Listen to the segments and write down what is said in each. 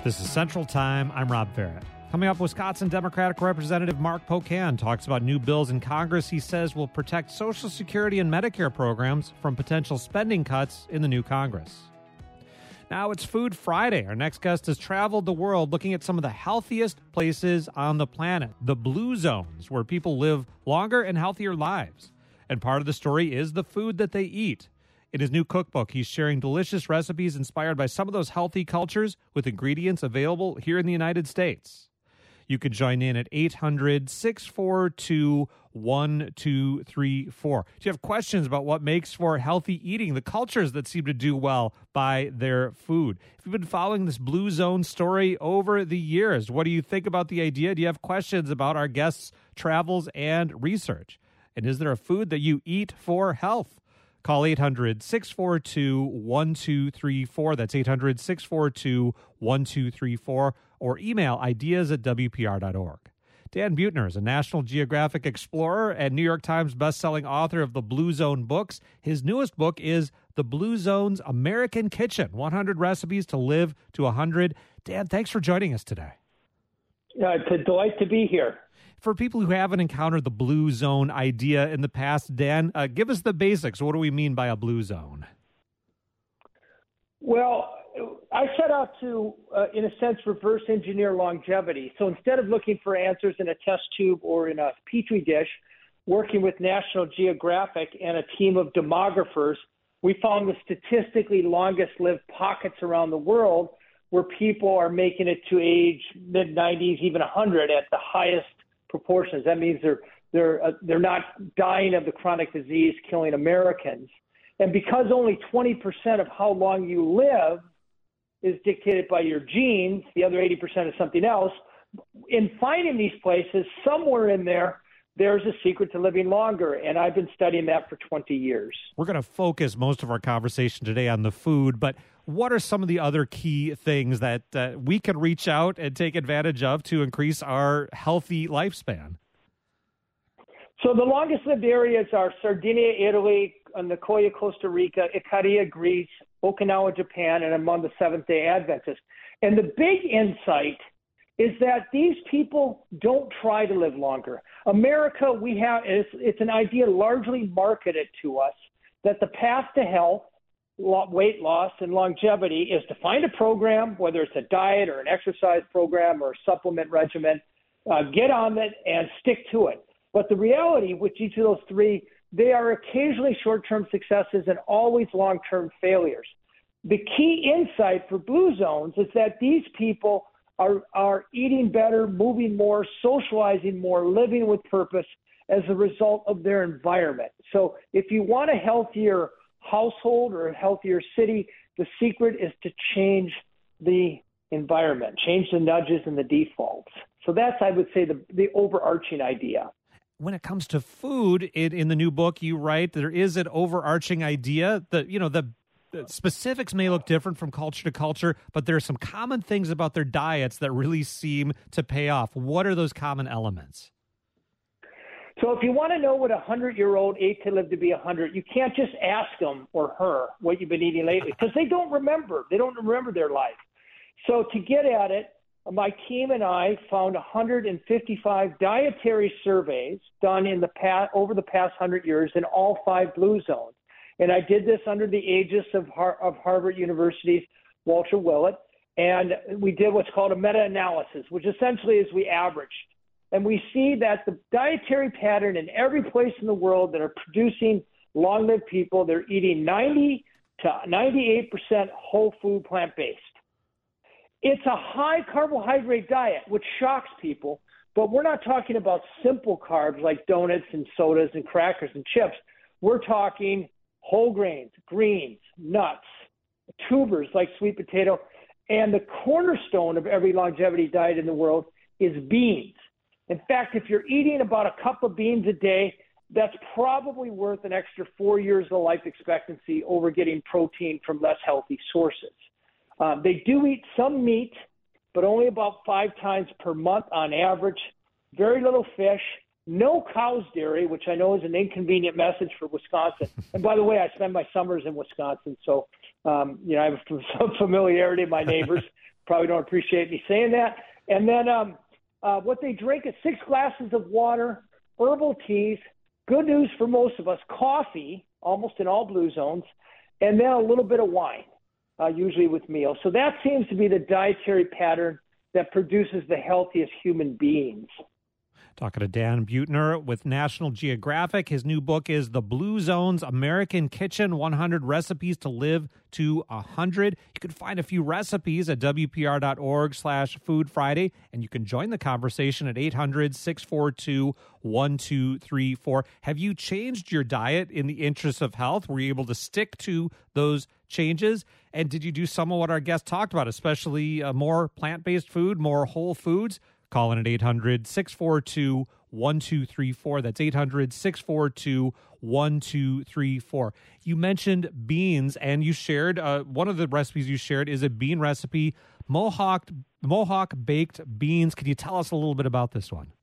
This is Central Time. I'm Rob Farrett. Coming up, Wisconsin Democratic Representative Mark Pocan talks about new bills in Congress he says will protect Social Security and Medicare programs from potential spending cuts in the new Congress. Now it's Food Friday. Our next guest has traveled the world looking at some of the healthiest places on the planet, the blue zones, where people live longer and healthier lives. And part of the story is the food that they eat. In his new cookbook, he's sharing delicious recipes inspired by some of those healthy cultures with ingredients available here in the United States. You can join in at 800-642-1234. Do you have questions about what makes for healthy eating, the cultures that seem to do well by their food? If you've been following this Blue Zone story over the years, what do you think about the idea? Do you have questions about our guests' travels and research? And is there a food that you eat for health? Call 800-642-1234. That's 800-642-1234. Or email ideas@wpr.org. Dan Buettner is a National Geographic explorer and New York Times bestselling author of the Blue Zone books. His newest book is The Blue Zone's American Kitchen, 100 Recipes to Live to 100. Dan, thanks for joining us today. It's a delight to be here. For people who haven't encountered the Blue Zone idea in the past, Dan, give us the basics. What do we mean by a Blue Zone? Well, I set out to, in a sense, reverse engineer longevity. So instead of looking for answers in a test tube or in a petri dish, working with National Geographic and a team of demographers, we found the statistically longest lived pockets around the world where people are making it to age mid-90s, even 100 at the highest proportions. That means they're not dying of the chronic disease killing Americans. And because only 20% of how long you live is dictated by your genes, the other 80% is something else. In finding these places, somewhere in there, there's a secret to living longer, and I've been studying that for 20 years. We're going to focus most of our conversation today on the food, but what are some of the other key things that we can reach out and take advantage of to increase our healthy lifespan? So the longest lived areas are Sardinia, Italy, Nicoya, Costa Rica, Ikaria, Greece, Okinawa, Japan, and among the Seventh-day Adventists. And the big insight is that these people don't try to live longer. America, it's an idea largely marketed to us that the path to health, weight loss, and longevity is to find a program, whether it's a diet or an exercise program or a supplement regimen, get on it and stick to it. But the reality with each of those three, they are occasionally short-term successes and always long-term failures. The key insight for Blue Zones is that these people are eating better, moving more, socializing more, living with purpose as a result of their environment. So if you want a healthier household or a healthier city, the secret is to change the environment, change the nudges and the defaults. So that's, I would say, the overarching idea. When it comes to food, in the new book, you write there is an overarching idea that, the specifics may look different from culture to culture, but there are some common things about their diets that really seem to pay off. What are those common elements? So if you want to know what a 100-year-old ate to live to be 100, you can't just ask them or her what you've been eating lately because they don't remember. They don't remember their life. So to get at it, my team and I found 155 dietary surveys done over the past 100 years in all 5 Blue Zones. And I did this under the aegis of Harvard University's Walter Willett. And we did what's called a meta-analysis, which essentially is we averaged. And we see that the dietary pattern in every place in the world that are producing long-lived people, they're eating 90 to 98% whole food plant-based. It's a high carbohydrate diet, which shocks people, but we're not talking about simple carbs like donuts and sodas and crackers and chips. We're talking whole grains, greens, nuts, tubers like sweet potato, and the cornerstone of every longevity diet in the world is beans. In fact, if you're eating about a cup of beans a day, that's probably worth an extra 4 years of life expectancy over getting protein from less healthy sources. They do eat some meat, but only about 5 times per month on average. Very little fish, no cow's dairy, which I know is an inconvenient message for Wisconsin. And by the way, I spend my summers in Wisconsin, so I have some familiarity with my neighbors. probably don't appreciate me saying that. And then what they drink is 6 glasses of water, herbal teas, good news for most of us, coffee, almost in all blue zones, and then a little bit of wine, usually with meals. So that seems to be the dietary pattern that produces the healthiest human beings. Talking to Dan Buettner with National Geographic. His new book is The Blue Zones American Kitchen, 100 Recipes to Live to 100. You can find a few recipes at WPR.org/Food Friday, and you can join the conversation at 800-642-1234. Have you changed your diet in the interest of health? Were you able to stick to those changes? And did you do some of what our guest talked about, especially more plant-based food, more whole foods? Call in at 800-642-1234. That's 800-642-1234. You mentioned beans, and you shared one of the recipes you shared is a bean recipe, Mohawk baked beans. Can you tell us a little bit about this one?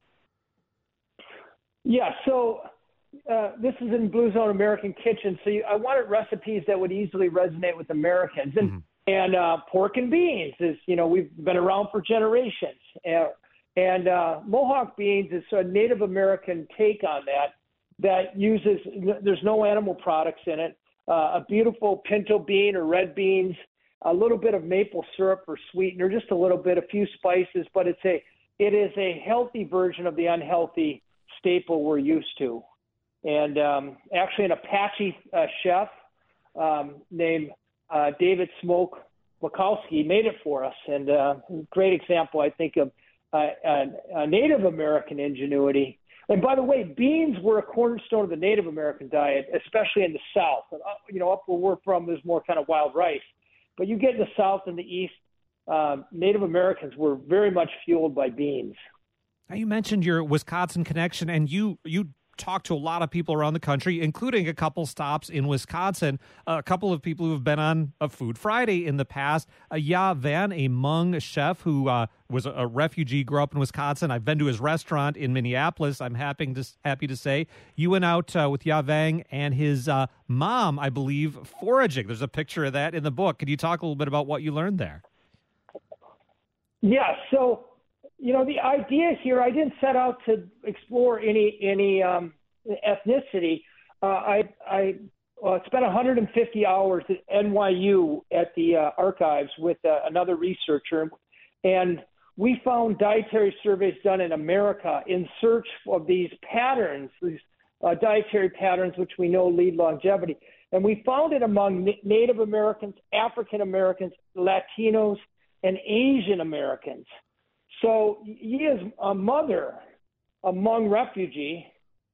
Yeah, so this is in Blue Zone American Kitchen. So I wanted recipes that would easily resonate with Americans. And pork and beans is, we've been around for generations. And Mohawk beans is a Native American take on that uses, there's no animal products in it, a beautiful pinto bean or red beans, a little bit of maple syrup for sweetener, just a little bit, a few spices, but it is a healthy version of the unhealthy staple we're used to. And actually an Apache chef named David Smoke Makowski made it for us. And great example, I think, of a Native American ingenuity. And by the way, beans were a cornerstone of the Native American diet, especially in the South. Up where we're from, there's more kind of wild rice. But you get in the South and the East, Native Americans were very much fueled by beans. Now, you mentioned your Wisconsin connection, and you talked to a lot of people around the country, including a couple stops in Wisconsin, a couple of people who have been on a Food Friday in the past. Ya Van, a Hmong chef who was a refugee, grew up in Wisconsin. I've been to his restaurant in Minneapolis. I'm happy to say. You went out with Ya Van and his mom, I believe, foraging. There's a picture of that in the book. Could you talk a little bit about what you learned there? Yeah, so the idea here, I didn't set out to explore any ethnicity. I spent 150 hours at NYU at the archives with another researcher, and we found dietary surveys done in America in search of these patterns, these dietary patterns which we know lead longevity. And we found it among Native Americans, African Americans, Latinos, and Asian Americans. So Ya's mother, a Hmong refugee,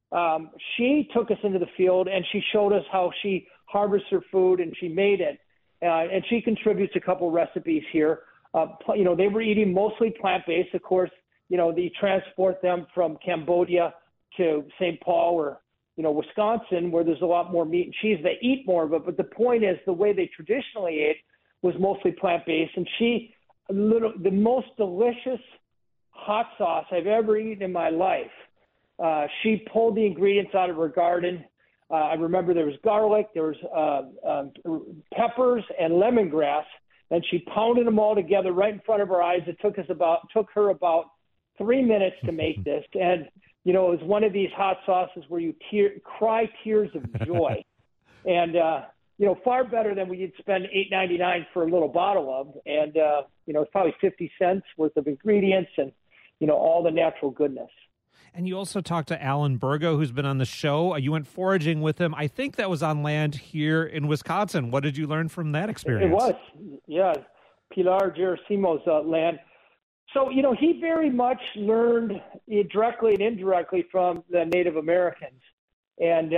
she took us into the field and she showed us how she harvests her food and she made it. And she contributes a couple recipes here. They were eating mostly plant-based. Of course, they transport them from Cambodia to St. Paul or, Wisconsin, where there's a lot more meat and cheese. They eat more of it. But the point is the way they traditionally ate was mostly plant-based. And the most delicious hot sauce I've ever eaten in my life. She pulled the ingredients out of her garden. I remember there was garlic, there was peppers and lemongrass, and she pounded them all together right in front of our eyes. It took her about 3 minutes to make this, and it was one of these hot sauces where you cry tears of joy, and far better than we'd spend $8.99 for a little bottle of, and it's probably 50 cents worth of ingredients and all the natural goodness. And you also talked to Alan Burgo, who's been on the show. You went foraging with him. I think that was on land here in Wisconsin. What did you learn from that experience? It was, yeah, Pilar Gerasimo's land. So, he very much learned directly and indirectly from the Native Americans. And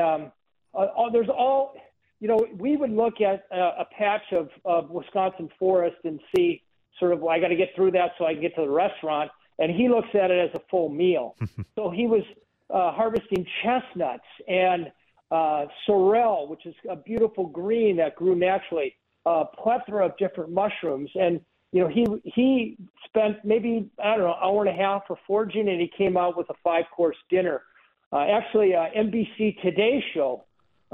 we would look at a patch of Wisconsin forest and see sort of, I got to get through that so I can get to the restaurant. And he looks at it as a full meal. So he was harvesting chestnuts and sorrel, which is a beautiful green that grew naturally, a plethora of different mushrooms. And, he spent maybe, hour and a half for foraging, and he came out with a 5-course dinner. Actually, NBC Today show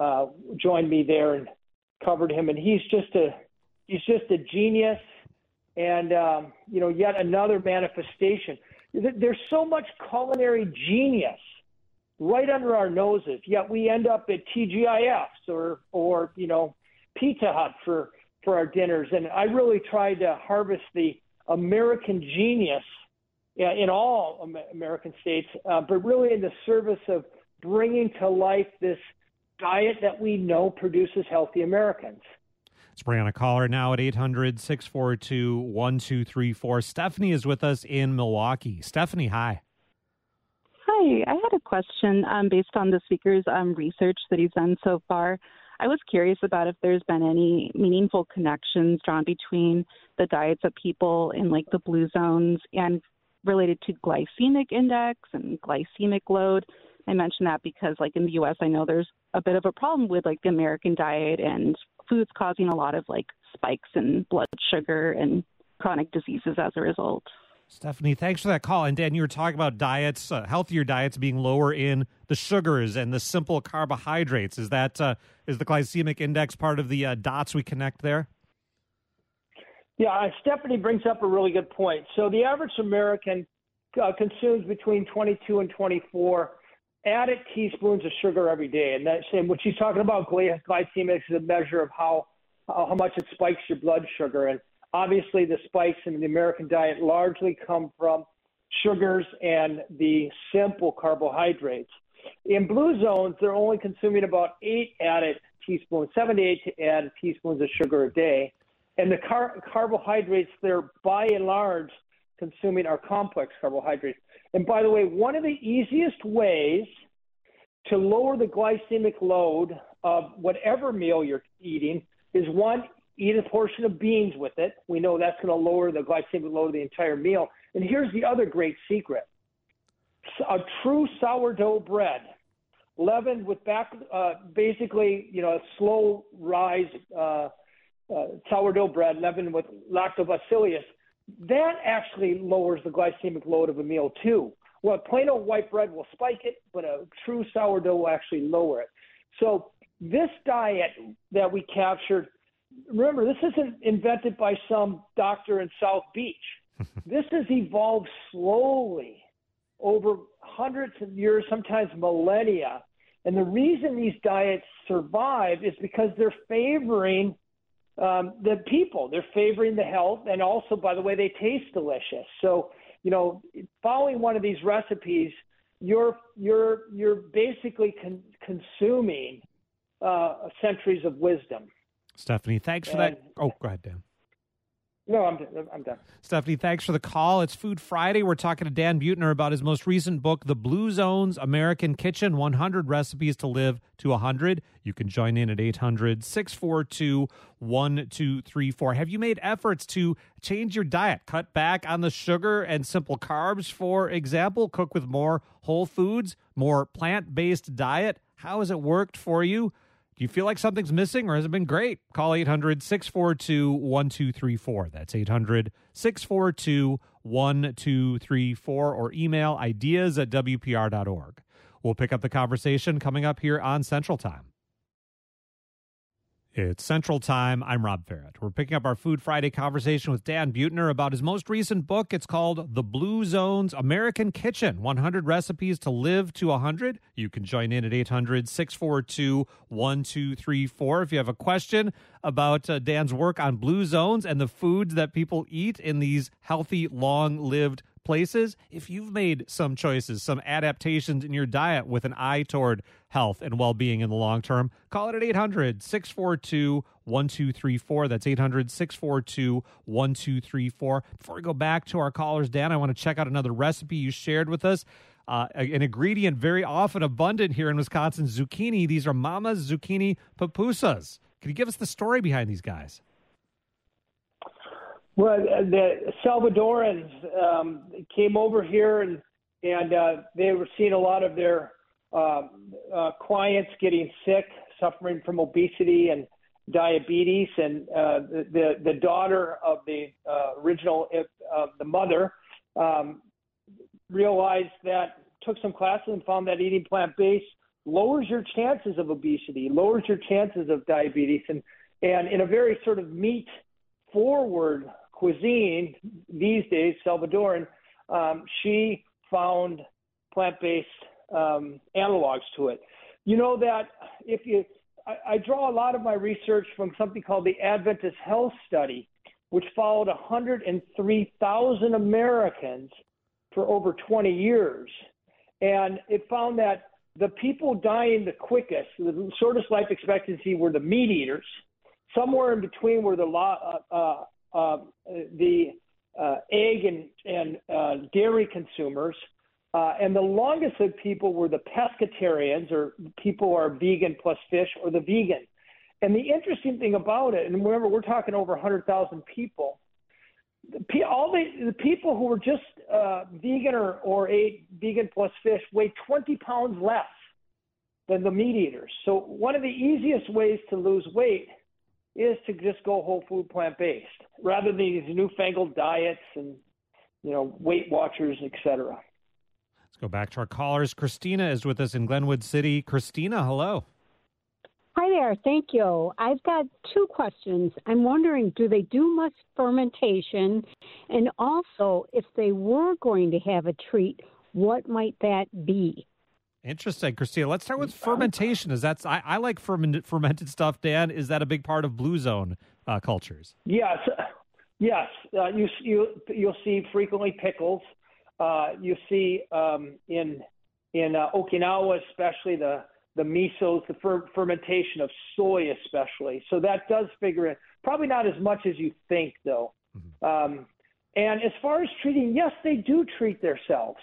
joined me there and covered him. And he's just a genius. and yet another manifestation. There's so much culinary genius right under our noses, yet we end up at TGIFs or Pizza Hut for our dinners. And I really tried to harvest the American genius in all American states, but really in the service of bringing to life this diet that we know produces healthy Americans. Let's bring on a caller now at 800-642-1234. Stephanie is with us in Milwaukee. Stephanie, hi. Hi, I had a question based on the speaker's research that he's done so far. I was curious about if there's been any meaningful connections drawn between the diets of people in like the blue zones and related to glycemic index and glycemic load. I mention that because like in the U.S., I know there's a bit of a problem with like the American diet and foods causing a lot of like spikes in blood sugar and chronic diseases as a result. Stephanie, thanks for that call. And Dan, you were talking about diets, healthier diets being lower in the sugars and the simple carbohydrates. Is that is the glycemic index part of the dots we connect there? Yeah, Stephanie brings up a really good point. So the average American consumes between 22 and 24 added teaspoons of sugar every day. And what she's talking about, glycemics, is a measure of how much it spikes your blood sugar. And obviously the spikes in the American diet largely come from sugars and the simple carbohydrates. In blue zones, they're only consuming about 7 to 8 added teaspoons of sugar a day. And the carbohydrates they're by and large consuming are complex carbohydrates. And by the way, one of the easiest ways to lower the glycemic load of whatever meal you're eating is, one, eat a portion of beans with it. We know that's going to lower the glycemic load of the entire meal. And here's the other great secret. A true sourdough bread, leavened with basically, a slow rise sourdough bread leavened with lactobacillus, that actually lowers the glycemic load of a meal too. Well, plain old white bread will spike it, but a true sourdough will actually lower it. So this diet that we captured, remember, this isn't invented by some doctor in South Beach. This has evolved slowly over hundreds of years, sometimes millennia. And the reason these diets survive is because they're favoring the people. They're favoring the health, and also, by the way, they taste delicious. So, following one of these recipes, you're basically consuming centuries of wisdom. Stephanie, thanks for that. Oh, go ahead, Dan. No, I'm done. Stephanie, thanks for the call. It's Food Friday. We're talking to Dan Buettner about his most recent book, The Blue Zones American Kitchen, 100 Recipes to Live to 100. You can join in at 800-642-1234. Have you made efforts to change your diet, cut back on the sugar and simple carbs, for example, cook with more whole foods, more plant-based diet? How has it worked for you? Do you feel like something's missing, or has it been great? Call 800-642-1234. That's 800-642-1234, or email ideas@wpr.org. We'll pick up the conversation coming up here on Central Time. It's Central Time. I'm Rob Ferret. We're picking up our Food Friday conversation with Dan Buettner about his most recent book. It's called The Blue Zones American Kitchen, 100 Recipes to Live to 100. You can join in at 800-642-1234. If you have a question about Dan's work on Blue Zones and the foods that people eat in these healthy, long-lived places, if you've made some choices, some adaptations in your diet with an eye toward health and well-being in the long term, call it at 800-642-1234. That's 800-642-1234. Before we go back to our callers, Dan, I want to check out another recipe you shared with us. An ingredient very often abundant here in Wisconsin, zucchini. These are Mama's zucchini pupusas. Can you give us the story behind these guys? Well, the Salvadorans came over here, and they were seeing a lot of their clients getting sick, suffering from obesity and diabetes. And the daughter of the original, the mother, realized that, took some classes and found that eating plant-based lowers your chances of obesity, lowers your chances of diabetes. And in a very sort of meat-forward cuisine these days, Salvadoran, she found plant-based analogs to it. You know that I draw a lot of my research from something called the Adventist Health Study, which followed 103,000 Americans for over 20 years. And it found that the people dying the quickest, the shortest life expectancy, were the meat eaters. Somewhere in between were the egg and dairy consumers. And the longest of people were the pescatarians, or people who are vegan plus fish, or the vegan. And the interesting thing about it, and remember, we're talking over 100,000 people, all the people who were just vegan or ate vegan plus fish weighed 20 pounds less than the meat eaters. So one of the easiest ways to lose weight is to just go whole food plant-based, rather than these newfangled diets and, Weight Watchers, et cetera. Let's go back to our callers. Christina is with us in Glenwood City. Christina, hello. Hi there. Thank you. I've got two questions. I'm wondering, do they do much fermentation? And also, if they were going to have a treat, what might that be? Interesting, Christina. Let's start with fermentation. I like fermented stuff, Dan. Is that a big part of Blue Zone cultures? Yes. You'll see frequently pickles. You see in Okinawa, especially the misos, the fermentation of soy especially. So that does figure in. Probably not as much as you think, though. Mm-hmm. And as far as treating, yes, they do treat themselves.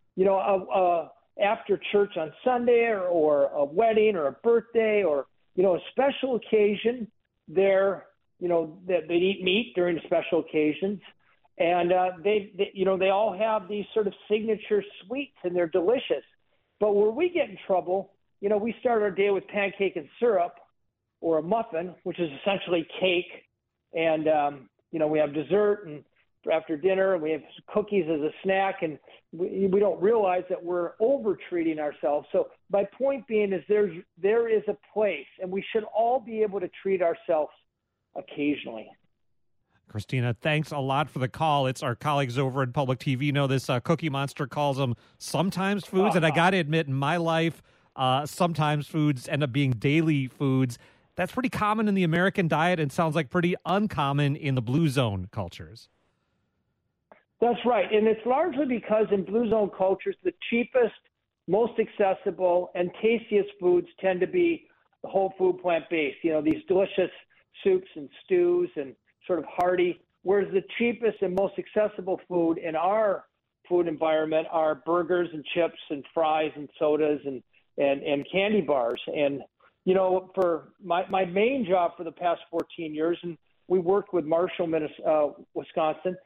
After church on Sunday or a wedding or a birthday or, a special occasion, they eat meat during special occasions. And they all have these sort of signature sweets, and they're delicious. But where we get in trouble, we start our day with pancake and syrup or a muffin, which is essentially cake. And, we have dessert and after dinner, and we have cookies as a snack, and we don't realize that we're over-treating ourselves. So my point being is there is a place, and we should all be able to treat ourselves occasionally. Christina, thanks a lot for the call. It's our colleagues over at Public TV know this. Cookie Monster calls them sometimes foods, and I got to admit, in my life, sometimes foods end up being daily foods. That's pretty common in the American diet and sounds like pretty uncommon in the Blue Zone cultures. That's right. And it's largely because in Blue Zone cultures, the cheapest, most accessible, and tastiest foods tend to be whole food plant-based. These delicious soups and stews and sort of hearty, whereas the cheapest and most accessible food in our food environment are burgers and chips and fries and sodas and candy bars. And, for my main job for the past 14 years, and we worked with Marshall, Wisconsin,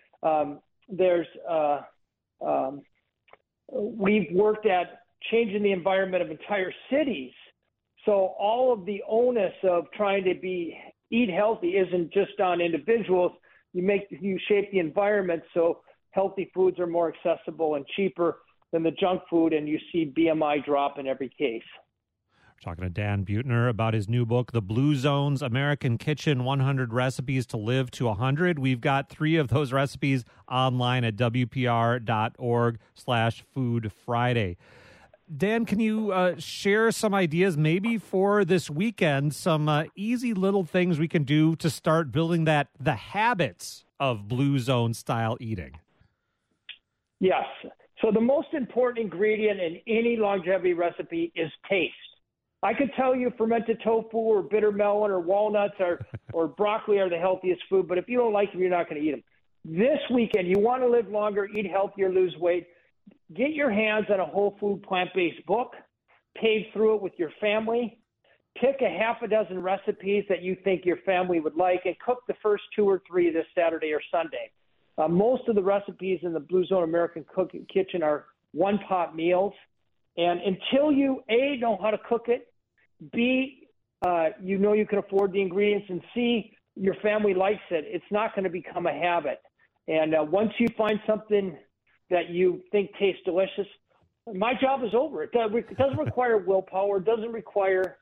we've worked at changing the environment of entire cities. So all of the onus of trying to eat healthy isn't just on individuals. You shape the environment so healthy foods are more accessible and cheaper than the junk food, and you see BMI drop in every case. We're talking to Dan Buettner about his new book, The Blue Zone's American Kitchen, 100 Recipes to Live to 100. We've got 3 of those recipes online at WPR.org/Food Friday. Dan, can you share some ideas maybe for this weekend, some easy little things we can do to start building the habits of Blue Zone style eating? Yes. So the most important ingredient in any longevity recipe is taste. I could tell you fermented tofu or bitter melon or walnuts or broccoli are the healthiest food, but if you don't like them, you're not going to eat them. This weekend, you want to live longer, eat healthier, lose weight, get your hands on a whole food plant-based book, page through it with your family, pick a half a dozen recipes that you think your family would like, and cook the first 2 or 3 this Saturday or Sunday. Most of the recipes in the Blue Zone American Kitchen are one-pot meals. And until you, A, know how to cook it, B, you can afford the ingredients, and C, your family likes it, it's not going to become a habit. And once you find something that you think tastes delicious, my job is over. It doesn't require willpower. It doesn't require,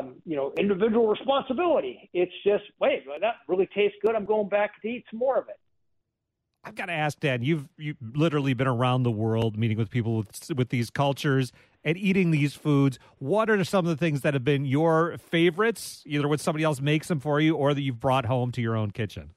individual responsibility. It's just, wait, that really tastes good. I'm going back to eat some more of it. I've got to ask, Dan, you've literally been around the world meeting with people with these cultures and eating these foods. What are some of the things that have been your favorites, either when somebody else makes them for you or that you've brought home to your own kitchen?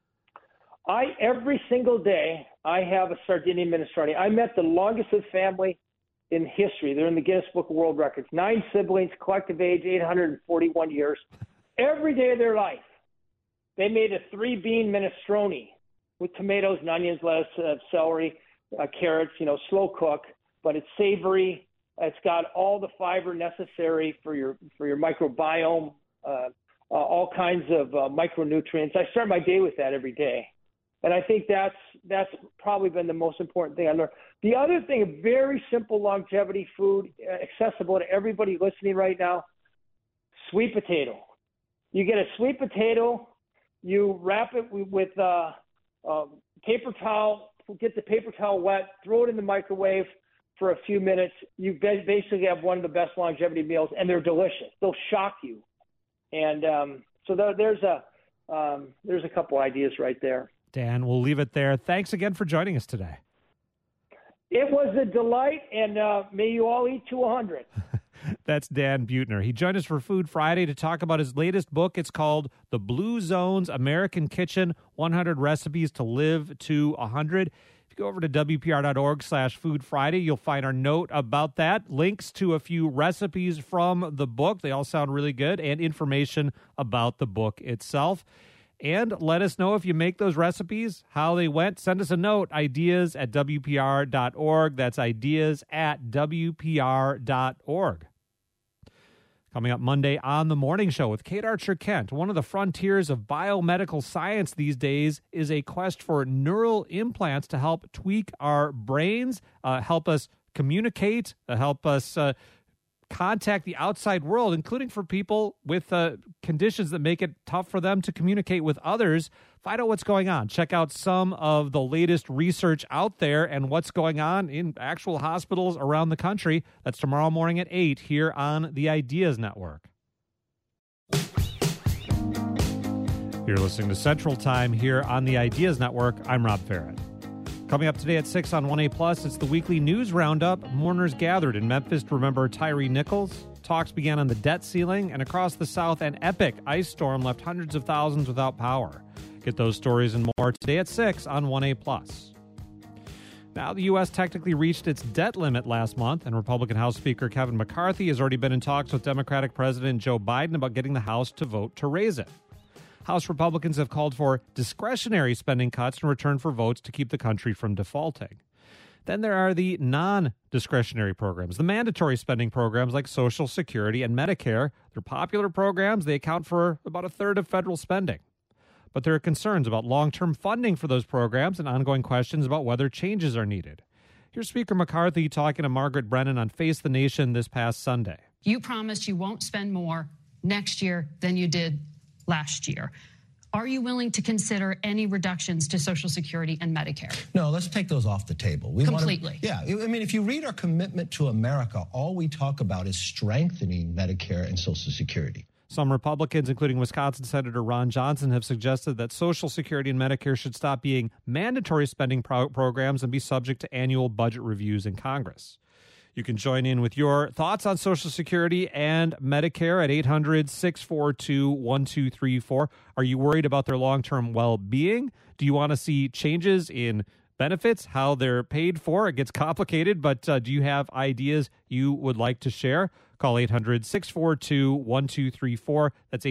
Every single day, I have a Sardinian minestrone. I met the longest lived family in history. They're in the Guinness Book of World Records. 9 siblings, collective age 841 years. Every day of their life, they made a 3-bean minestrone with tomatoes and onions, lettuce, celery, carrots, slow cook, but it's savory. It's got all the fiber necessary for your microbiome, all kinds of micronutrients. I start my day with that every day. And I think that's probably been the most important thing I learned. The other thing, a very simple longevity food, accessible to everybody listening right now, sweet potato. You get a sweet potato, you wrap it with paper towel, get the paper towel wet, throw it in the microwave for a few minutes. You basically have one of the best longevity meals, and they're delicious. They'll shock you. And so there's a couple ideas right there. Dan, we'll leave it there. Thanks again for joining us today. It was a delight, and may you all eat to 100. That's Dan Buettner. He joined us for Food Friday to talk about his latest book. It's called The Blue Zones American Kitchen, 100 Recipes to Live to 100. If you go over to WPR.org/Food Friday, you'll find our note about that, links to a few recipes from the book. They all sound really good, and information about the book itself. And let us know if you make those recipes, how they went. Send us a note, ideas@WPR.org. That's ideas@WPR.org. Coming up Monday on The Morning Show with Kate Archer-Kent. One of the frontiers of biomedical science these days is a quest for neural implants to help tweak our brains, help us communicate, help us contact the outside world, including for people with conditions that make it tough for them to communicate with others. Find out what's going on. Check out some of the latest research out there and what's going on in actual hospitals around the country. That's tomorrow morning at 8 here on the Ideas Network. You're listening to Central Time here on the Ideas Network. I'm Rob Ferret. Coming up today at 6 on 1A+, it's the weekly news roundup. Mourners gathered in Memphis to remember Tyree Nichols. Talks began on the debt ceiling, and across the South, an epic ice storm left hundreds of thousands without power. Get those stories and more today at 6 on 1A+. Now, the U.S. technically reached its debt limit last month, and Republican House Speaker Kevin McCarthy has already been in talks with Democratic President Joe Biden about getting the House to vote to raise it. House Republicans have called for discretionary spending cuts in return for votes to keep the country from defaulting. Then there are the non-discretionary programs, the mandatory spending programs like Social Security and Medicare. They're popular programs. They account for about a third of federal spending. But there are concerns about long-term funding for those programs and ongoing questions about whether changes are needed. Here's Speaker McCarthy talking to Margaret Brennan on Face the Nation this past Sunday. You promised you won't spend more next year than you did last year. Are you willing to consider any reductions to Social Security and Medicare? No, let's take those off the table. Completely. I mean, if you read our commitment to America, all we talk about is strengthening Medicare and Social Security. Some Republicans, including Wisconsin Senator Ron Johnson, have suggested that Social Security and Medicare should stop being mandatory spending programs and be subject to annual budget reviews in Congress. You can join in with your thoughts on Social Security and Medicare at 800-642-1234. Are you worried about their long-term well-being? Do you want to see changes in benefits, how they're paid for? It gets complicated, but do you have ideas you would like to share? Call 800-642-1234. That's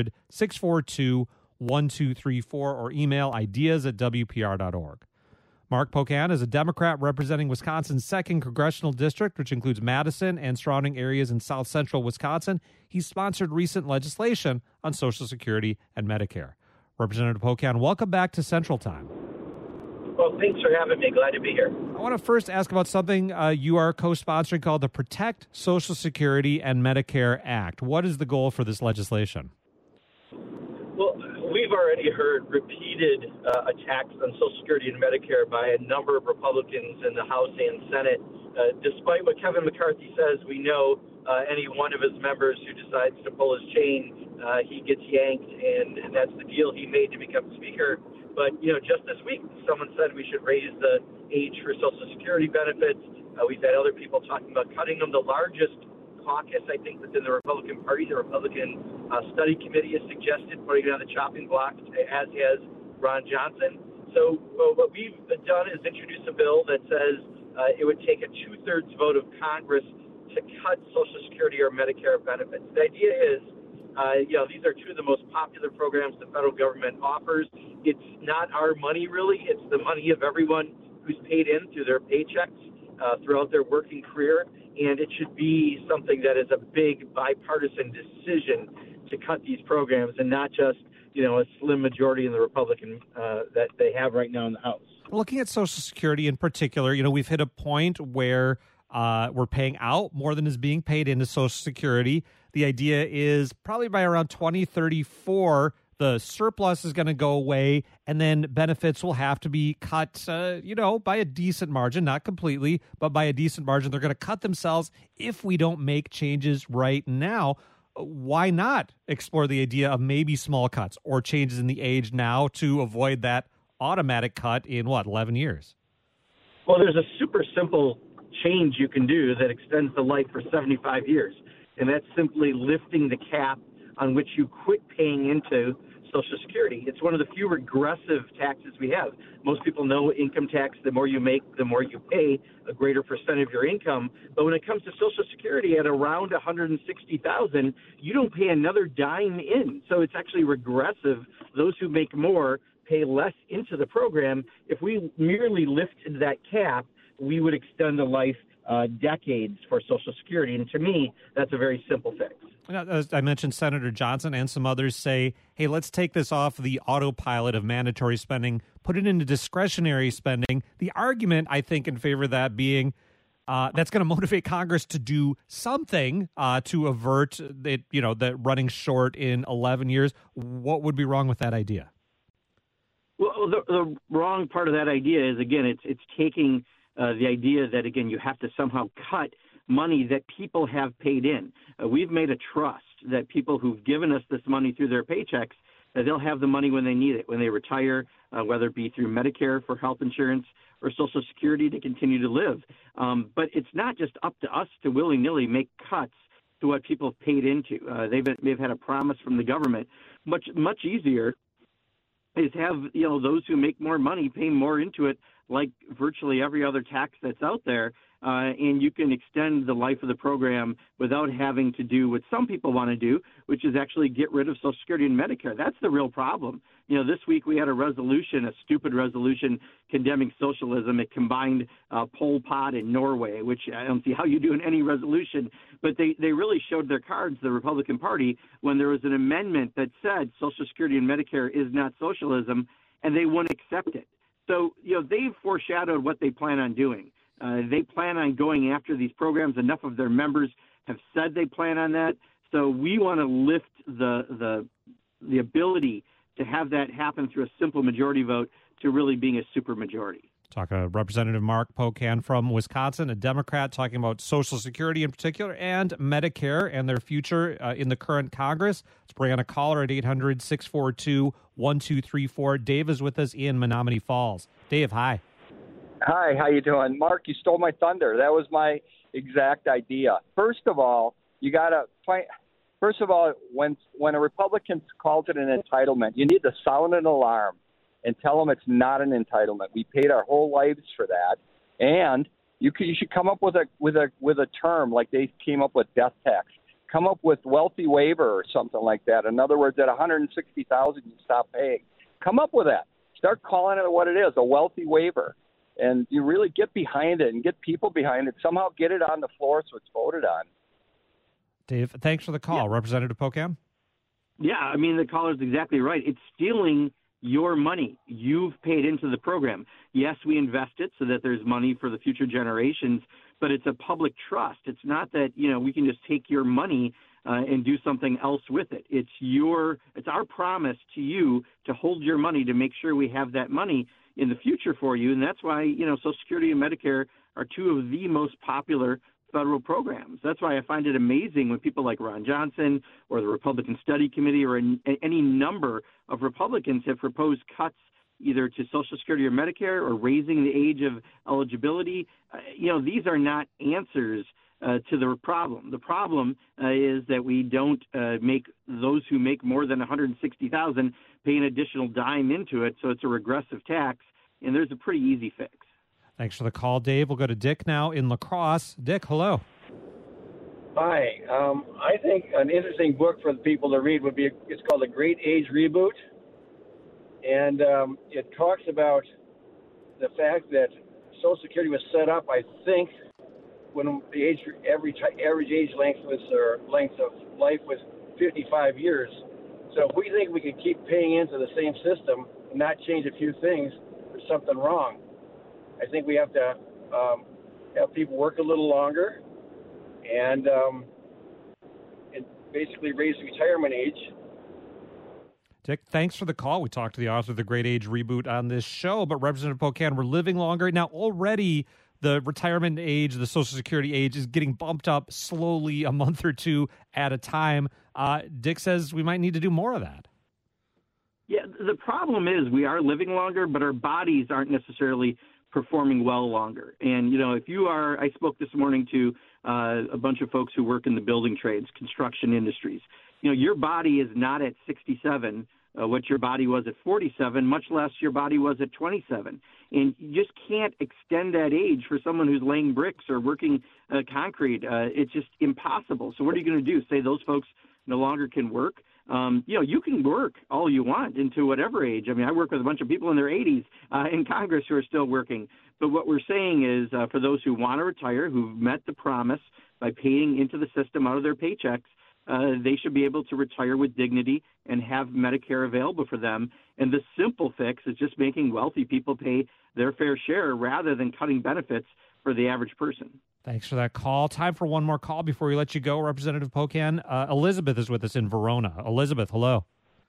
800-642-1234, or email ideas@WPR.org. Mark Pocan is a Democrat representing Wisconsin's 2nd Congressional District, which includes Madison and surrounding areas in south central Wisconsin. He sponsored recent legislation on Social Security and Medicare. Representative Pocan, welcome back to Central Time. Well, thanks for having me. Glad to be here. I want to first ask about something you are co-sponsoring called the Protect Social Security and Medicare Act. What is the goal for this legislation? Well, we've already heard repeated attacks on Social Security and Medicare by a number of Republicans in the House and Senate. Despite what Kevin McCarthy says, we know any one of his members who decides to pull his chain, he gets yanked, and that's the deal he made to become Speaker. But, just this week, someone said we should raise the age for Social Security benefits. We've had other people talking about cutting them. The largest caucus, I think, within the Republican Party, the Republican Study Committee, has suggested putting it on the chopping block, as has Ron Johnson. So what we've done is introduce a bill that says it would take a 2/3 vote of Congress to cut Social Security or Medicare benefits. The idea is, these are two of the most popular programs the federal government offers. It's not our money, really. It's the money of everyone who's paid in through their paychecks throughout their working career, and it should be something that is a big bipartisan decision to cut these programs and not just, a slim majority in the Republican that they have right now in the House. Looking at Social Security in particular, we've hit a point where we're paying out more than is being paid into Social Security. The idea is probably by around 2034, the surplus is going to go away, and then benefits will have to be cut, by a decent margin, not completely, but by a decent margin. They're going to cut themselves if we don't make changes right now. Why not explore the idea of maybe small cuts or changes in the age now to avoid that automatic cut in, 11 years? Well, there's a super simple change you can do that extends the life for 75 years, and that's simply lifting the cap on which you quit paying into Social Security. It's one of the few regressive taxes we have. Most people know income tax, the more you make, the more you pay, a greater percent of your income. But when it comes to Social Security at around $160,000, you don't pay another dime in. So it's actually regressive. Those who make more pay less into the program. If we merely lifted that cap, we would extend the life decades for Social Security. And to me, that's a very simple fix. As I mentioned, Senator Johnson and some others say, hey, let's take this off the autopilot of mandatory spending, put it into discretionary spending. The argument, I think, in favor of that being that's going to motivate Congress to do something to avert it, the running short in 11 years. What would be wrong with that idea? Well, the wrong part of that idea is, again, it's taking the idea that, again, you have to somehow cut money that people have paid in. We've made a trust that people who've given us this money through their paychecks, that they'll have the money when they need it, when they retire, whether it be through Medicare for health insurance or Social Security to continue to live. But it's not just up to us to willy-nilly make cuts to what people have paid into. They've had a promise from the government. Much easier is have those who make more money pay more into it, like virtually every other tax that's out there, and you can extend the life of the program without having to do what some people want to do, which is actually get rid of Social Security and Medicare. That's the real problem. This week we had a stupid resolution condemning socialism. It combined Pol Pot and Norway, which I don't see how you do in any resolution. But they really showed their cards, the Republican Party, when there was an amendment that said Social Security and Medicare is not socialism, and they wouldn't accept it. So, they've foreshadowed what they plan on doing. They plan on going after these programs. Enough of their members have said they plan on that. So we want to lift the ability to have that happen through a simple majority vote to really being a supermajority. Representative Mark Pocan from Wisconsin, a Democrat, talking about Social Security in particular and Medicare and their future in the current Congress. Let's bring on a caller at 800-642-1234. Dave is with us in Menominee Falls. Dave, hi. Hi, how you doing? Mark, you stole my thunder. That was my exact idea. First of all, you got to find. First of all, when a Republican calls it an entitlement, you need to sound an alarm and tell them it's not an entitlement. We paid our whole lives for that, and you should come up with a term like they came up with death tax. Come up with wealthy waiver or something like that. In other words, at $160,000, you stop paying. Come up with that. Start calling it what it is, a wealthy waiver. And you really get behind it and get people behind it. Somehow get it on the floor so it's voted on. Dave, thanks for the call. Yeah. Representative Pocan? Yeah, the caller's exactly right. It's stealing your money. You've paid into the program. Yes, we invest it so that there's money for the future generations, but it's a public trust. It's not that, we can just take your money and do something else with it. It's our promise to you to hold your money, to make sure we have that money in the future for you. And that's why, Social Security and Medicare are two of the most popular federal programs. That's why I find it amazing when people like Ron Johnson or the Republican Study Committee or any number of Republicans have proposed cuts either to Social Security or Medicare or raising the age of eligibility. These are not answers to the problem. The problem is that we don't make those who make more than $160,000 pay an additional dime into it, so it's a regressive tax, and there's a pretty easy fix. Thanks for the call, Dave. We'll go to Dick now in La Crosse. Dick, hello. Hi. I think an interesting book for the people to read it's called The Great Age Reboot, and it talks about the fact that Social Security was set up, I think, when the average age length of life was 55 years. So if we think we can keep paying into the same system and not change a few things, there's something wrong. I think we have to have people work a little longer and basically raise the retirement age. Dick, thanks for the call. We talked to the author of The Great Age Reboot on this show, but Representative Pocan, we're living longer. Now, already the retirement age, the Social Security age is getting bumped up slowly a month or two at a time. Dick says we might need to do more of that. Yeah, the problem is we are living longer, but our bodies aren't necessarily performing well longer. And, I spoke this morning to a bunch of folks who work in the building trades, construction industries. Your body is not at 67 what your body was at 47, much less your body was at 27. And you just can't extend that age for someone who's laying bricks or working concrete. It's just impossible. So what are you going to do? Say those folks no longer can work? You can work all you want into whatever age. I mean, I work with a bunch of people in their 80s in Congress who are still working. But what we're saying is for those who want to retire, who've met the promise by paying into the system out of their paychecks, they should be able to retire with dignity and have Medicare available for them. And the simple fix is just making wealthy people pay their fair share rather than cutting benefits for the average person. Thanks for that call. Time for one more call before we let you go, Representative Pocan. Elizabeth is with us in Verona. Elizabeth, hello.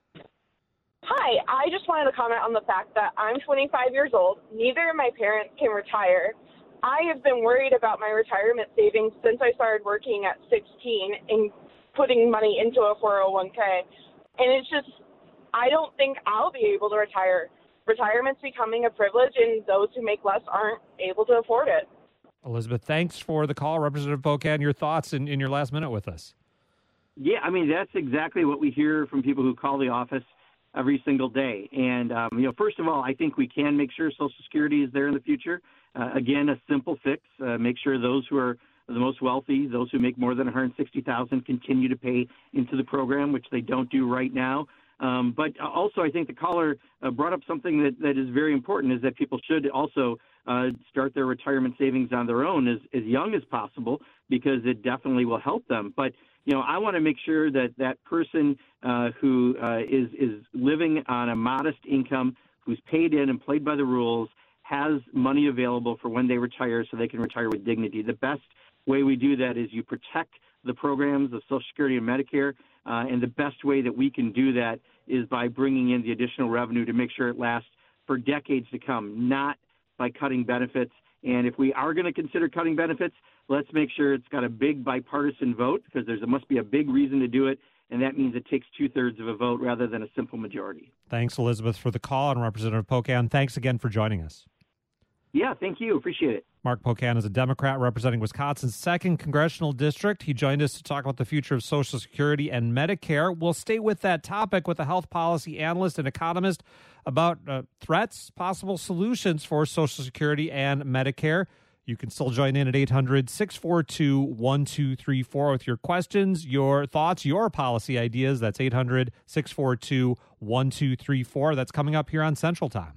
Hi. I just wanted to comment on the fact that I'm 25 years old. Neither of my parents can retire. I have been worried about my retirement savings since I started working at 16 and putting money into a 401k. And it's just, I don't think I'll be able to retire. Retirement's becoming a privilege, and those who make less aren't able to afford it. Elizabeth, thanks for the call. Representative Pocan, your thoughts in your last minute with us. Yeah, I mean, that's exactly what we hear from people who call the office every single day. And, first of all, I think we can make sure Social Security is there in the future. Again, a simple fix, make sure those who are the most wealthy, those who make more than $160,000, continue to pay into the program, which they don't do right now. But also, I think the caller brought up something that is very important, is that people should also start their retirement savings on their own as young as possible, because it definitely will help them. But, I want to make sure that that person who is living on a modest income, who's paid in and played by the rules, has money available for when they retire so they can retire with dignity. The best way we do that is you protect the programs of Social Security and Medicare, and the best way that we can do that is by bringing in the additional revenue to make sure it lasts for decades to come, not by cutting benefits. And if we are going to consider cutting benefits, let's make sure it's got a big bipartisan vote, because there must be a big reason to do it, and that means it takes 2/3 of a vote rather than a simple majority. Thanks, Elizabeth, for the call, and Representative Pocan, thanks again for joining us. Yeah, thank you. Appreciate it. Mark Pocan is a Democrat representing Wisconsin's 2nd Congressional District. He joined us to talk about the future of Social Security and Medicare. We'll stay with that topic with a health policy analyst and economist about threats, possible solutions for Social Security and Medicare. You can still join in at 800-642-1234 with your questions, your thoughts, your policy ideas. That's 800-642-1234. That's coming up here on Central Time.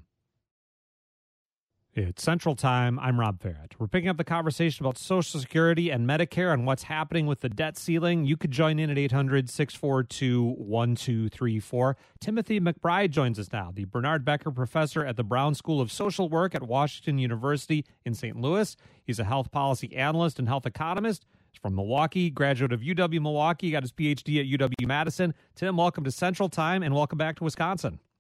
It's Central Time. I'm Rob Barrett. We're picking up the conversation about Social Security and Medicare and what's happening with the debt ceiling. You could join in at 800-642-1234. Timothy McBride joins us now, the Bernard Becker Professor at the Brown School of Social Work at Washington University in St. Louis. He's a health policy analyst and health economist. He's from Milwaukee, graduate of UW-Milwaukee, got his PhD at UW-Madison. Tim, welcome to Central Time and welcome back to Wisconsin.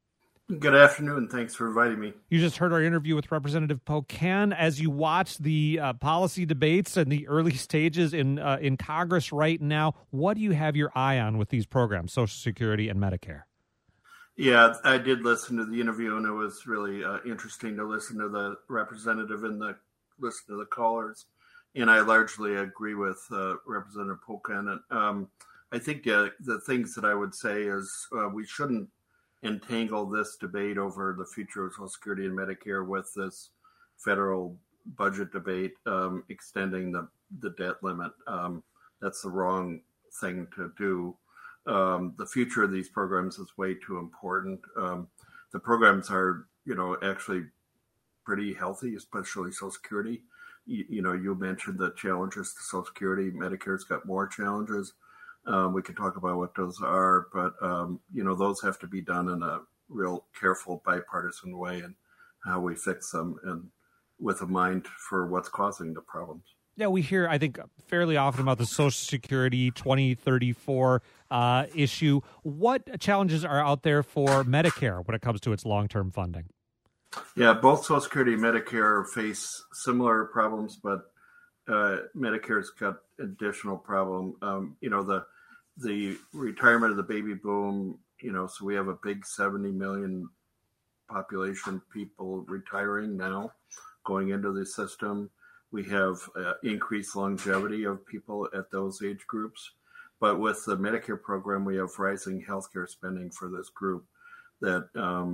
Good afternoon. Thanks for inviting me. You just heard our interview with Representative Pocan. As you watch the policy debates and the early stages in Congress right now, what do you have your eye on with these programs, Social Security and Medicare? Yeah, I did listen to the interview, and it was really interesting to listen to the representative and listen to the callers. And I largely agree with Representative Pocan. I think the things that I would say is we shouldn't entangle this debate over the future of Social Security and Medicare with this federal budget debate extending the debt limit. That's the wrong thing to do. The future of these programs is way too important. The programs are, actually pretty healthy, especially Social Security. You mentioned the challenges to Social Security. Medicare's got more challenges. We can talk about what those are, but, those have to be done in a real careful bipartisan way and how we fix them and with a mind for what's causing the problems. Yeah, we hear, I think, fairly often about the Social Security 2034 issue. What challenges are out there for Medicare when it comes to its long-term funding? Yeah, both Social Security and Medicare face similar problems, but Medicare's got additional problem. The retirement of the baby boom, so we have a big 70 million population people retiring now going into the system. We have increased longevity of people at those age groups. But with the Medicare program, we have rising healthcare spending for this group that,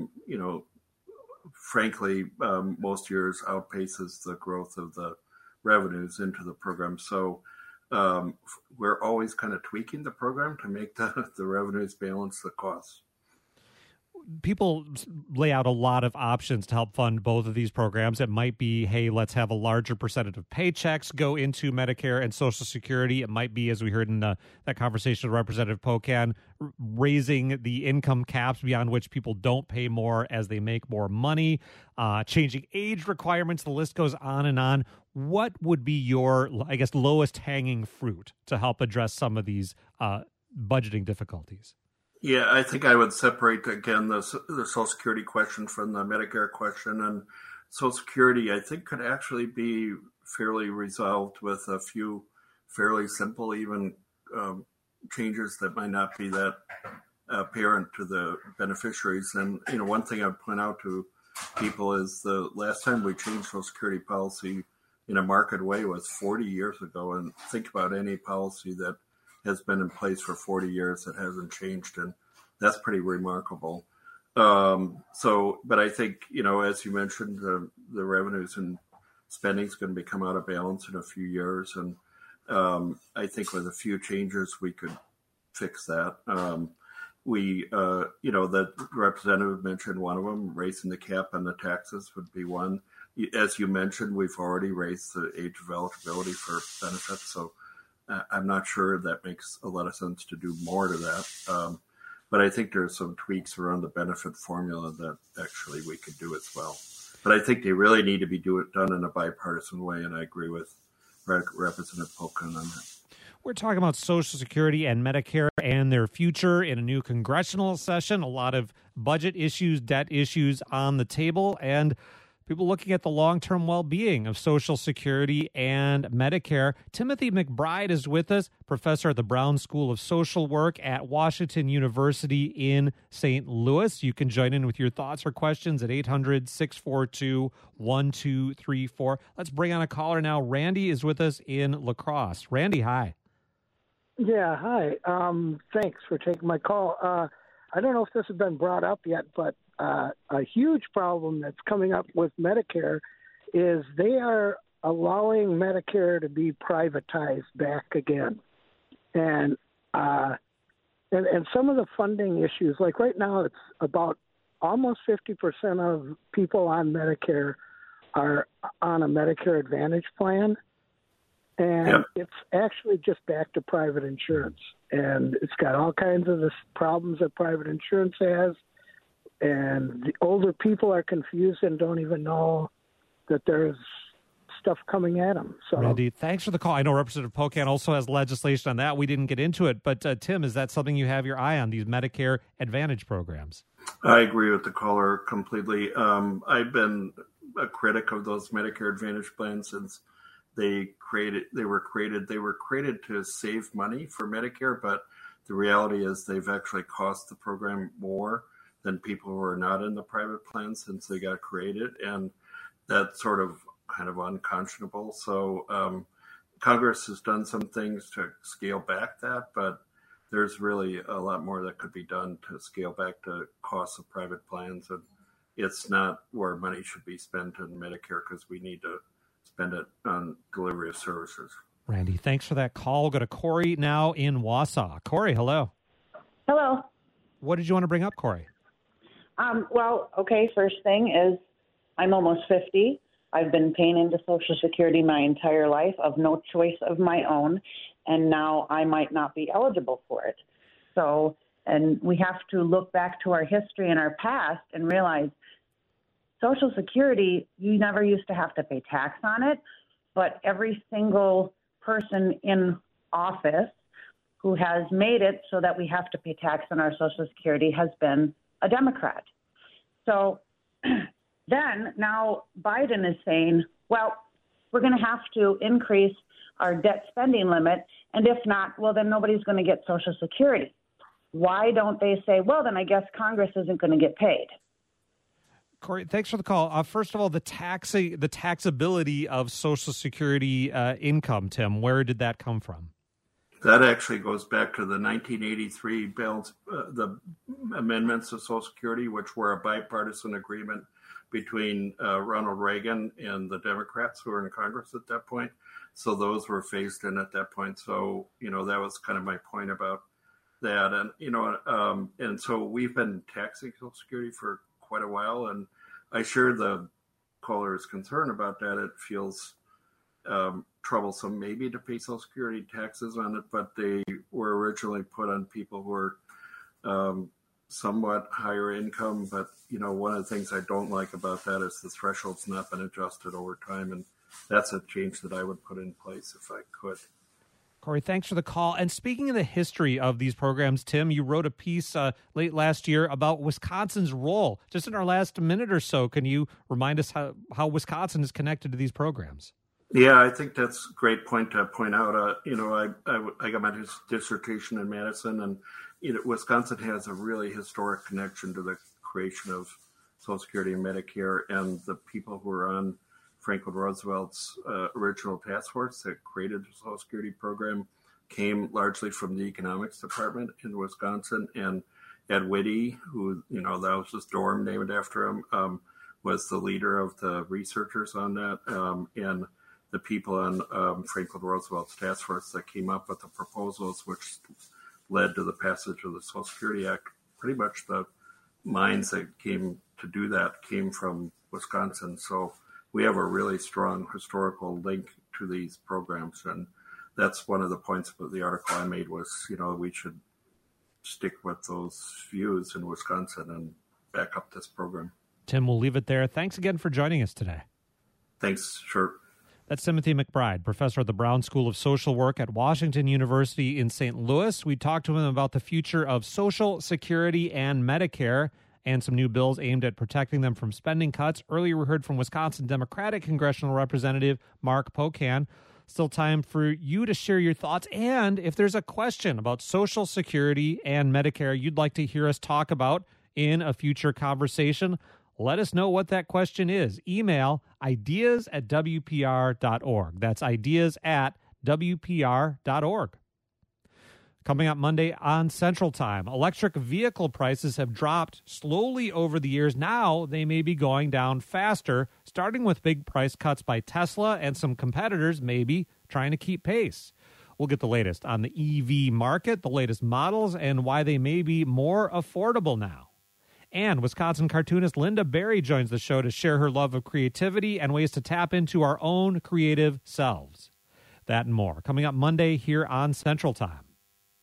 frankly, most years outpaces the growth of the revenues into the program. So we're always kind of tweaking the program to make the revenues balance the costs. People lay out a lot of options to help fund both of these programs. It might be, hey, let's have a larger percentage of paychecks go into Medicare and Social Security. It might be, as we heard in that conversation with Representative Pocan, raising the income caps beyond which people don't pay more as they make more money, changing age requirements. The list goes on and on. What would be your, lowest hanging fruit to help address some of these budgeting difficulties? Yeah, I think I would separate, again, the Social Security question from the Medicare question. And Social Security, I think, could actually be fairly resolved with a few fairly simple, even changes that might not be that apparent to the beneficiaries. And, one thing I'd point out to people is the last time we changed Social Security policy in a marked way was 40 years ago. And think about any policy that has been in place for 40 years that hasn't changed, and that's pretty remarkable. But I think, as you mentioned, the revenues and spending is going to become out of balance in a few years, and I think with a few changes we could fix that. The representative mentioned one of them, raising the cap on the taxes would be one. As you mentioned, we've already raised the age of eligibility for benefits, so I'm not sure that makes a lot of sense to do more to that. But I think there's some tweaks around the benefit formula that actually we could do as well. But I think they really need to be done in a bipartisan way, and I agree with Representative Pocan on that. We're talking about Social Security and Medicare and their future in a new congressional session. A lot of budget issues, debt issues on the table, and people looking at the long-term well-being of Social Security and Medicare. Timothy McBride is with us, professor at the Brown School of Social Work at Washington University in St. Louis. You can join in with your thoughts or questions at 800-642-1234. Let's bring on a caller now. Randy is with us in La Crosse. Randy, hi. Yeah, hi. Thanks for taking my call. I don't know if this has been brought up yet, but a huge problem that's coming up with Medicare is they are allowing Medicare to be privatized back again. And some of the funding issues, like right now it's about almost 50% of people on Medicare are on a Medicare Advantage plan. And It's actually just back to private insurance. And it's got all kinds of the problems that private insurance has. And the older people are confused and don't even know that there's stuff coming at them. So, Randy, thanks for the call. I know Representative Pocan also has legislation on that. We didn't get into it, but Tim, is that something you have your eye on, these Medicare Advantage programs? I agree with the caller completely. I've been a critic of those Medicare Advantage plans since they were created to save money for Medicare, but the reality is they've actually cost the program more than people who are not in the private plan since they got created, and that's sort of kind of unconscionable. So Congress has done some things to scale back that, but there's really a lot more that could be done to scale back the costs of private plans, and it's not where money should be spent in Medicare because we need to spend it on delivery of services. Randy, thanks for that call. We'll go to Corey now in Wausau. Corey, hello. Hello. What did you want to bring up, Corey? First thing is I'm almost 50. I've been paying into Social Security my entire life of no choice of my own, and now I might not be eligible for it. So, and we have to look back to our history and our past and realize Social Security, you never used to have to pay tax on it, but every single person in office who has made it so that we have to pay tax on our Social Security has been a Democrat. So then now Biden is saying, well, we're going to have to increase our debt spending limit, and if not, well, then nobody's going to get Social Security. Why don't they say, well, then I guess Congress isn't going to get paid? Corey, thanks for the call. First of all, the taxability of Social Security income, Tim, where did that come from? That actually goes back to the 1983 bills, the amendments of Social Security, which were a bipartisan agreement between Ronald Reagan and the Democrats who were in Congress at that point. So those were phased in at that point. So, that was kind of my point about that. And, and so we've been taxing Social Security for quite a while. And I share the caller's concern about that. It feels troublesome maybe to pay Social Security taxes on it, but they were originally put on people who were somewhat higher income. But, one of the things I don't like about that is the threshold's not been adjusted over time. And that's a change that I would put in place if I could. Corey, thanks for the call. And speaking of the history of these programs, Tim, you wrote a piece late last year about Wisconsin's role. Just in our last minute or so, can you remind us how Wisconsin is connected to these programs? Yeah, I think that's a great point to point out. I got my dissertation in Madison, and Wisconsin has a really historic connection to the creation of Social Security and Medicare, and the people who were on Franklin Roosevelt's original task force that created the Social Security program came largely from the economics department in Wisconsin. And Ed Whitty, who, that was his dorm named after him, was the leader of the researchers on that. And the people on Franklin Roosevelt's task force that came up with the proposals, which led to the passage of the Social Security Act. Pretty much the minds that came to do that came from Wisconsin. So we have a really strong historical link to these programs. And that's one of the points of the article I made was, we should stick with those views in Wisconsin and back up this program. Tim, we'll leave it there. Thanks again for joining us today. Thanks. Sure. That's Timothy McBride, professor at the Brown School of Social Work at Washington University in St. Louis. We talked to him about the future of Social Security and Medicare and some new bills aimed at protecting them from spending cuts. Earlier, we heard from Wisconsin Democratic Congressional Representative Mark Pocan. Still time for you to share your thoughts. And if there's a question about Social Security and Medicare you'd like to hear us talk about in a future conversation, let us know what that question is. Email ideas@wpr.org. That's ideas@wpr.org. Coming up Monday on Central Time, electric vehicle prices have dropped slowly over the years. Now they may be going down faster, starting with big price cuts by Tesla and some competitors maybe trying to keep pace. We'll get the latest on the EV market, the latest models, and why they may be more affordable now. And Wisconsin cartoonist Linda Berry joins the show to share her love of creativity and ways to tap into our own creative selves. That and more coming up Monday here on Central Time.